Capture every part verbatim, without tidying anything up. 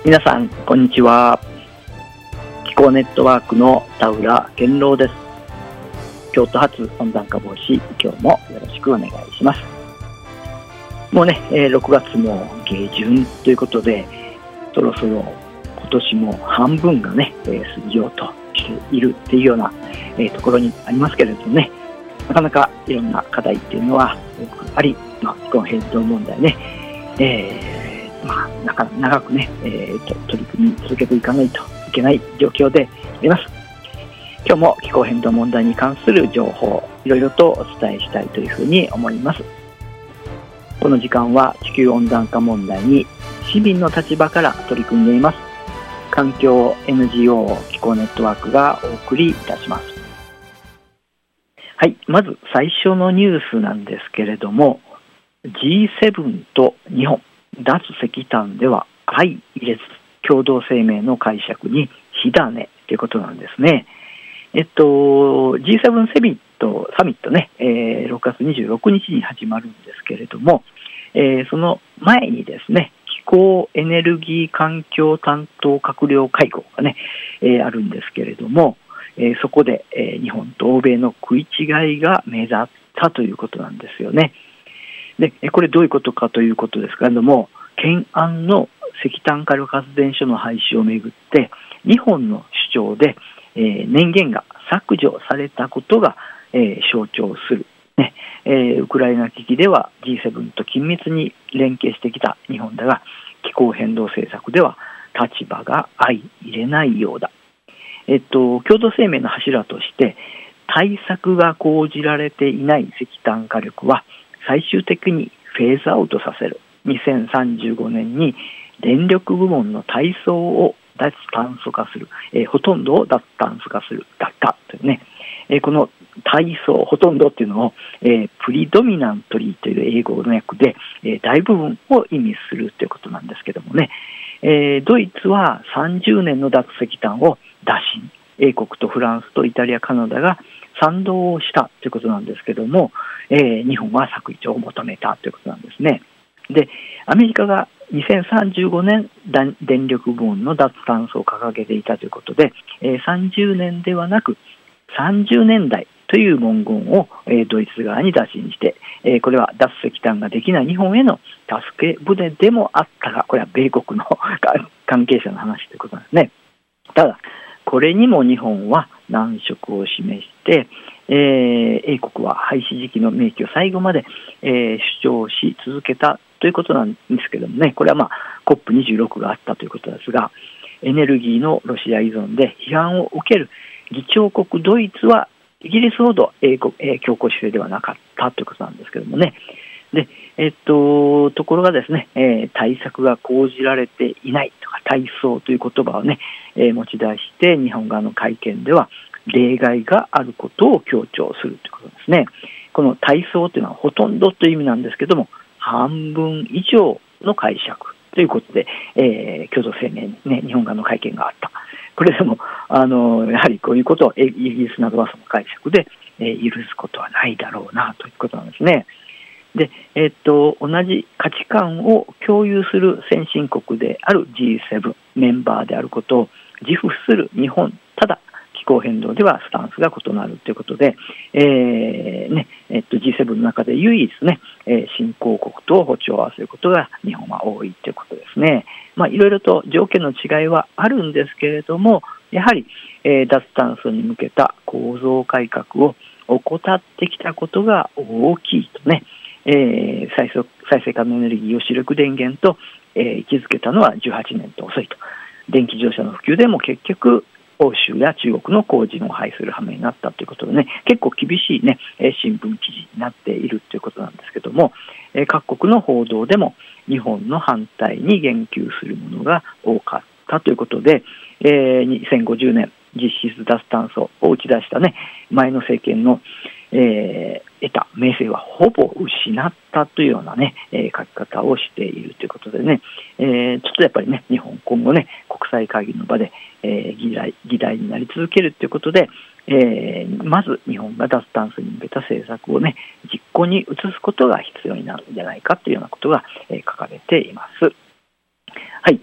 皆さんこんにちは。気候ネットワークの田浦健郎です。京都発温暖化防止、今日もよろしくお願いします。もうね、えー、ろくがつも下旬ということで、そろそろ今年も半分がね、えー、過ぎようとしているっていうような、えー、ところにありますけれどもね、なかなかいろんな課題っていうのは多くあり、まあ、気候変動問題ね、えーまあ、なか長くね、えー、と取り組み続けていかないといけない状況であります。今日も気候変動問題に関する情報、いろいろとお伝えしたいというふうに思います。この時間は地球温暖化問題に市民の立場から取り組んでいます環境 エヌジーオー 気候ネットワークがお送りいたします。はい、まず最初のニュースなんですけれども、 ジーセブン と日本脱石炭では相入れず共同声明の解釈に火種ということなんですね。えっと ジーセブン セミットサミットね、えー、ろくがつにじゅうろくにちに始まるんですけれども、えー、その前にですね、気候エネルギー環境担当閣僚会合がね、えー、あるんですけれども、えー、そこで、えー、日本と欧米の食い違いが目立ったということなんですよね。でこれどういうことかということですけれども、懸案の石炭火力発電所の廃止をめぐって日本の主張で、えー、年限が削除されたことが、えー、象徴する、ねえー、ウクライナ危機では ジーセブン と緊密に連携してきた日本だが、気候変動政策では立場が相入れないようだ。えっと、共同声明の柱として対策が講じられていない石炭火力は最終的にフェーズアウトさせる。にせんさんじゅうごねんに電力部門の大層を脱炭素化する、えー、ほとんどを脱炭素化するだったというね、えー、この大層ほとんどっていうのを、えー、プリドミナントリーという英語の訳で、えー、大部分を意味するということなんですけどもね、えー、ドイツはさんじゅうねんの脱石炭を打診、英国とフランスとイタリア、カナダが賛同をしたということなんですけども、えー、日本は削除を求めたということなんですね。でアメリカがにせんさんじゅうごねん電力部門の脱炭素を掲げていたということで、えー、さんじゅうねんではなくさんじゅうねんだいという文言を、えー、ドイツ側に打診して、えー、これは脱石炭ができない日本への助け舟でもあったが、これは米国の関係者の話ということなんですね。ただこれにも日本は難色を示して、えー、英国は廃止時期の明記を最後まで、えー、主張し続けたということなんですけどもね、これはまあ コップにじゅうろく があったということですが、エネルギーのロシア依存で批判を受ける議長国ドイツはイギリスほど英国、えー、強硬姿勢ではなかったということなんですけどもね。で、えっと、ところがですね、えー、対策が講じられていないとか対層という言葉をね、えー、持ち出して日本側の会見では例外があることを強調するということですね。この対層というのはほとんどという意味なんですけども、半分以上の解釈ということで、えー、共同声明に、ね、日本側の会見があった。これでもあのやはりこういうことをイギリスなどはその解釈で、えー、許すことはないだろうなということなんですね。で、えー、っと同じ価値観を共有する先進国である ジーセブン メンバーであることを自負する日本、ただ気候変動ではスタンスが異なるということで、えーねえっと、ジーセブン の中で唯一、ねえー、新興国と歩調を合わせることが日本は多いということですね。まあ、いろいろと条件の違いはあるんですけれども、やはり、えー、脱炭素に向けた構造改革を怠ってきたことが大きいとね、えー、再生再生可能エネルギーを主力電源と、えー、位置づけたのはじゅうはちねんと遅いと。電気自動車の普及でも結局欧州や中国の工人を排する羽目になったということでね、結構厳しい、ね、新聞記事になっているということなんですけども、各国の報道でも日本の反対に言及するものが多かったということで、にせんごじゅうねん実質脱炭素を打ち出したね、前の政権の、えー、得た名声はほぼ失ったというようなね、えー、書き方をしているということでね、えー、ちょっとやっぱりね、日本今後ね、国際会議の場で、えー、議題、議題になり続けるということで、えー、まず日本が脱炭素に向けた政策をね、実行に移すことが必要になるんじゃないかというようなことが、えー、書かれています。はい。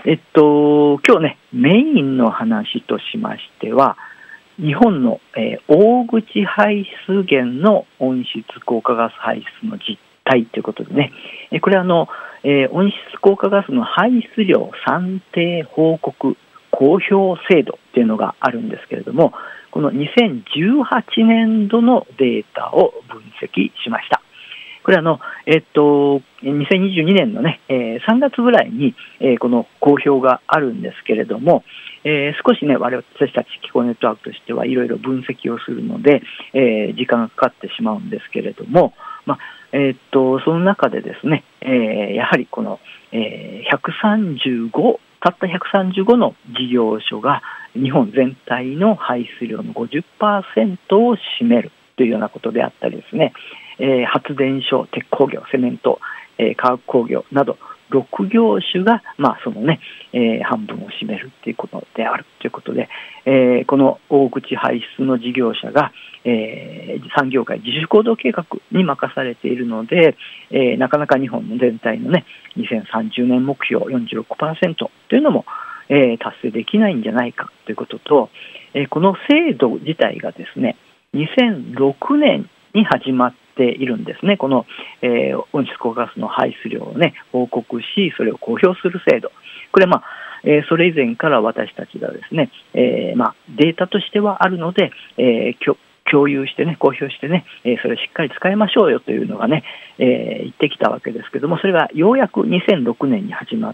えっと、今日ね、メインの話としましては、日本の、えー、大口排出源の温室効果ガス排出の実態ということでね、えこれはあの、えー、温室効果ガスの排出量算定報告公表制度っていうのがあるんですけれども、このにせんじゅうはちねんどのデータを分析しました。これはあの、えっと、にせんにじゅうにねんのね、えー、さんがつぐらいに、えー、この公表があるんですけれども、えー、少しね、私たち気候ネットワークとしてはいろいろ分析をするので、えー、時間がかかってしまうんですけれども、まあえー、っとその中でですね、えー、やはりこの、えー、ひゃくさんじゅうごたったひゃくさんじゅうごの事業所が日本全体の排出量の ごじゅっパーセント を占めるというようなことであったりですね、えー、発電所、鉄鋼業、セメント、えー、化学工業などろく業種が、まあそのねえー、半分を占めるということであるということで、えー、この大口排出の事業者が、えー、産業界自主行動計画に任されているので、えー、なかなか日本の全体のねにせんさんじゅうねん目標 よんじゅうろくパーセント というのも、えー、達成できないんじゃないかということと、えー、この制度自体がですねにせんろくねんに始まっているんですね。この、えー、温室効果ガスの排出量をね報告し、それを公表する制度、これはまあ、えー、それ以前から私たちがですね、えーまあ、データとしてはあるので、えー、共有してね公表してね、えー、それをしっかり使いましょうよというのがね、えー、言ってきたわけですけども、それがようやくにせんろくねんに始まって、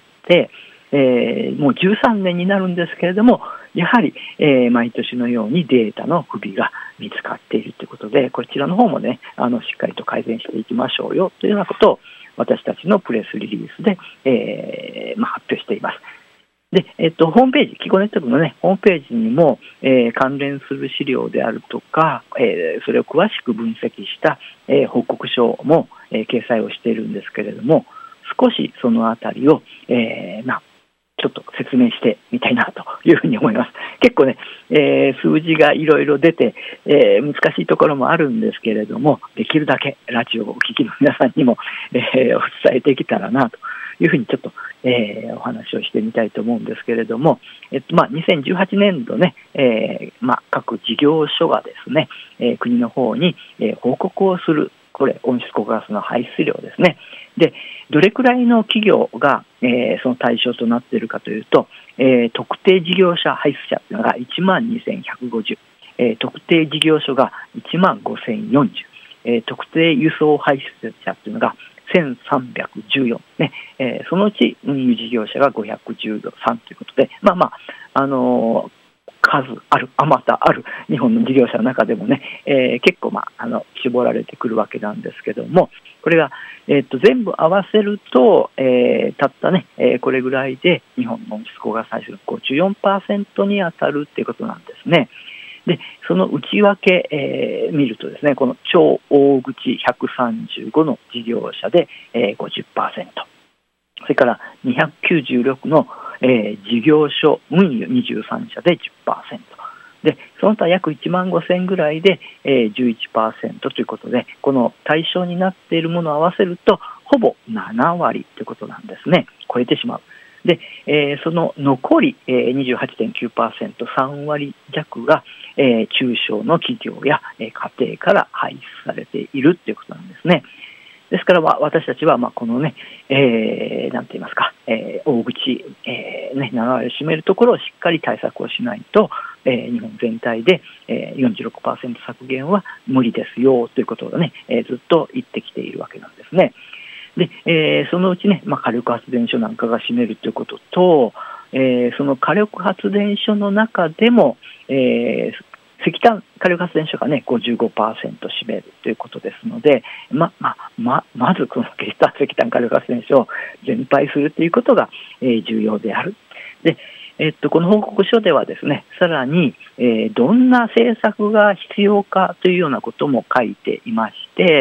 えー、もうじゅうさんねんになるんですけれども、やはり、えー、毎年のようにデータの不備が見つかっているということで、こちらの方もねあのしっかりと改善していきましょうよというようなことを私たちのプレスリリースで、えーまあ、発表しています。で、えっと、ホームページ、気候ネットワークのね、ホームページにも、えー、関連する資料であるとか、えー、それを詳しく分析した、えー、報告書も、えー、掲載をしているんですけれども、少しそのあたりを、えーまあ、ちょっと説明してみたいなというふうに思います。結構ね、えー、数字がいろいろ出て、えー、難しいところもあるんですけれども、できるだけラジオをお聞きの皆さんにも、えー、お伝えできたらなというふうにちょっと、えー、お話をしてみたいと思うんですけれども、えっとまあ、にせんじゅうはちねんどね、えーまあ、各事業所がですね、えー、国の方に、えー、報告をする、これ温室効果ガスの排出量ですね。で、どれくらいの企業が、えー、その対象となっているかというと、えー、特定事業者排出者というのがいちまんにせんひゃくごじゅう、えー、特定事業所がいちまんごせんよんじゅう、えー、特定輸送排出者というのがせんさんびゃくじゅうよん、ねえー、そのうち運輸事業者がごひゃくじゅうさんということで、まあまあ、あのー数ある、あまたある日本の事業者の中でもね、えー、結構、まあ、あの絞られてくるわけなんですけども、これが、えー、と全部合わせると、えー、たったね、えー、これぐらいで日本の温室効果ガス排出の ごじゅうよんパーセント に当たるということなんですね。で、その内訳、えー、見るとですね、この超大口ひゃくさんじゅうごの事業者で、えー、ごじゅっパーセント、それからにひゃくきゅうじゅうろくのえー、事業所運輸にじゅうさんしゃで じゅっパーセント で、その他約いちまんごせんぐらいで、えー、じゅういちパーセント ということで、この対象になっているものを合わせるとほぼななわりということなんですね。超えてしまう。で、えー、その残り、えー、にじゅうはちてんきゅうパーセント、さんわりじゃくが、えー、中小の企業や、えー、家庭から排出されているということなんですね。ですから、まあ、私たちはまあこのね、えー、なんて言いますか、えー、大口、えーね、ななわりを占めるところをしっかり対策をしないと、えー、日本全体で、えー、よんじゅうろくパーセント 削減は無理ですよということをね、えー、ずっと言ってきているわけなんですね。で、えー、そのうちね、まあ、火力発電所なんかが占めるということと、えー、その火力発電所の中でも、えー石炭火力発電所がね ごじゅうごパーセント 占めるということですので、ままままずこの石炭火力発電所を全廃するということが、えー、重要である。で、えっと、この報告書ではですね、さらに、えー、どんな政策が必要かというようなことも書いていまして、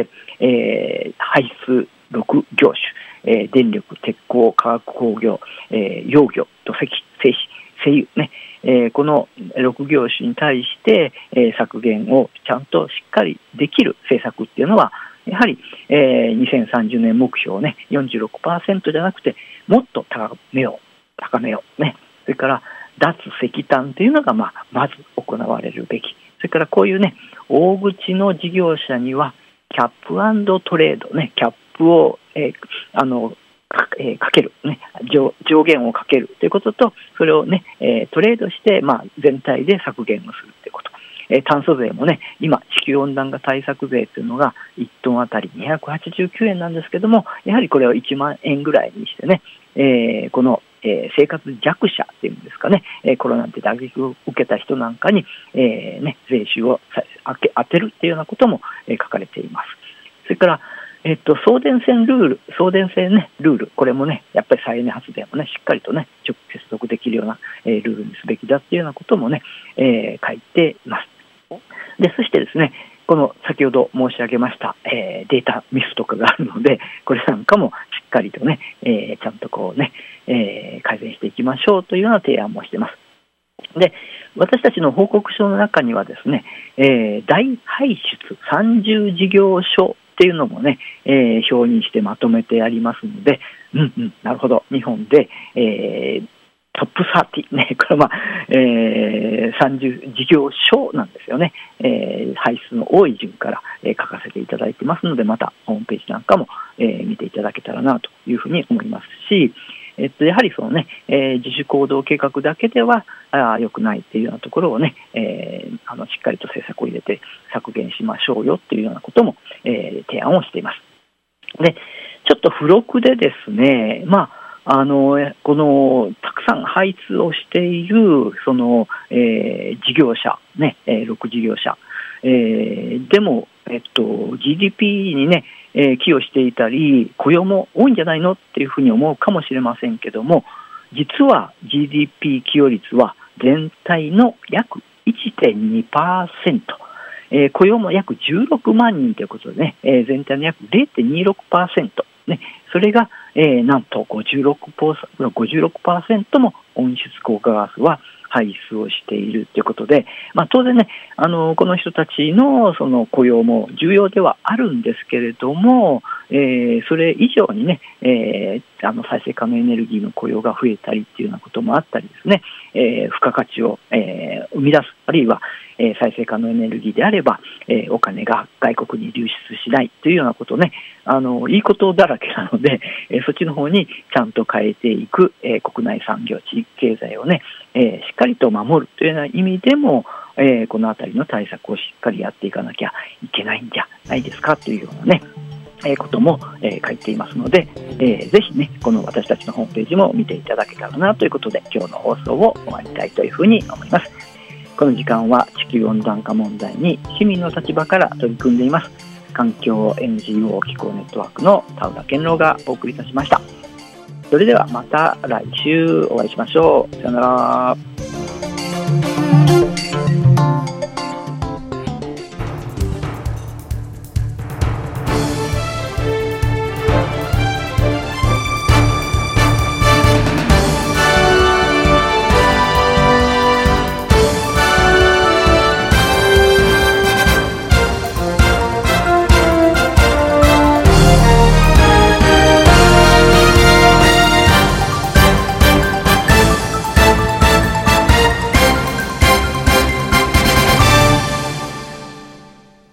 えー、排出ろく業種、えー、電力、鉄鋼、化学工業、えー、養魚、土石、製紙、製油ね、えー、このろく業種に対して、えー、削減をちゃんとしっかりできる政策っていうのはやはり、えー、にせんさんじゅうねん目標ね よんじゅうろくパーセント じゃなくてもっと高めよ高めようね。それから脱石炭というのが、まあ、まず行われるべき。それからこういうね、大口の事業者にはキャップ&トレードね、キャップを、えー、あのか, えー、かける、ね、上, 上限をかけるということと、それを、ねえー、トレードして、まあ、全体で削減をするということ、えー、炭素税もね、今地球温暖化対策税というのがいちトンあたりにひゃくはちじゅうきゅうえんなんですけども、やはりこれをいちまんえんぐらいにしてね、えー、このえー、生活弱者っていうんですかね、えー、コロナで打撃を受けた人なんかに、えーね、税収を当てるっていうようなことも、えー、書かれています。それから、えっと、送電線ルール、送電線、ね、ルール、これもね、やっぱり再エネ発電をね、しっかりとね、接続できるような、えー、ルールにすべきだっていうようなこともね、えー、書いています。で、そしてですね、この先ほど申し上げました、えー、データミスとかがあるので、これなんかもしっかりとね、えー、ちゃんとこうね、えー、改善していきましょうというような提案もしています。で、私たちの報告書の中にはですね、えー、大排出さんじゅう事業所っていうのもね、えー、表にしてまとめてありますので、うんうん、なるほど、日本で、えートップさんじゅう、ね、これは、まあえー、さんじゅう事業所なんですよね、えー、排出の多い順から、えー、書かせていただいてますので、またホームページなんかも、えー、見ていただけたらなというふうに思いますし、えっと、やはりその、ねえー、自主行動計画だけでは良くないというようなところを、ねえー、あのしっかりと政策を入れて削減しましょうよというようなことも、えー、提案をしています。で、ちょっと付録でですね、まああのこのたくさん排出をしているその、えー、事業者、ねえー、ろく事業者、えー、でも、えっと、ジーディーピー に、ねえー、寄与していたり雇用も多いんじゃないのっていうふうに思うかもしれませんけども、実は ジーディーピー 寄与率は全体の約 いってんにパーセント、えー、雇用も約じゅうろくまんにんということで、ねえー、全体の約 れいてんにろくパーセント、ね、それが、えー、なんと ごじゅうろくパーセント も温室効果ガスは排出をしているということで、まあ、当然ね、あのこの人たちのその雇用も重要ではあるんですけれども、えー、それ以上にね、えー、あの再生可能エネルギーの雇用が増えたりっていうようなこともあったりですね、えー、付加価値を、えー、生み出す、あるいは、えー、再生可能エネルギーであれば、えー、お金が外国に流出しないというようなことね、あのいいことだらけなので、えー、そっちの方にちゃんと変えていく、えー、国内産業、地域経済をね、えー、しっかりと守るというような意味でも、えー、このあたりの対策をしっかりやっていかなきゃいけないんじゃないですかというようなね、えー、ことも、えー、書いていますので、えー、ぜひねこの私たちのホームページも見ていただけたらなということで、今日の放送を終わりたいというふうに思います。この時間は地球温暖化問題に市民の立場から取り組んでいます環境 エヌジーオー 気候ネットワークの田浦健郎がお送りいたしました。それではまた来週お会いしましょう。さよなら。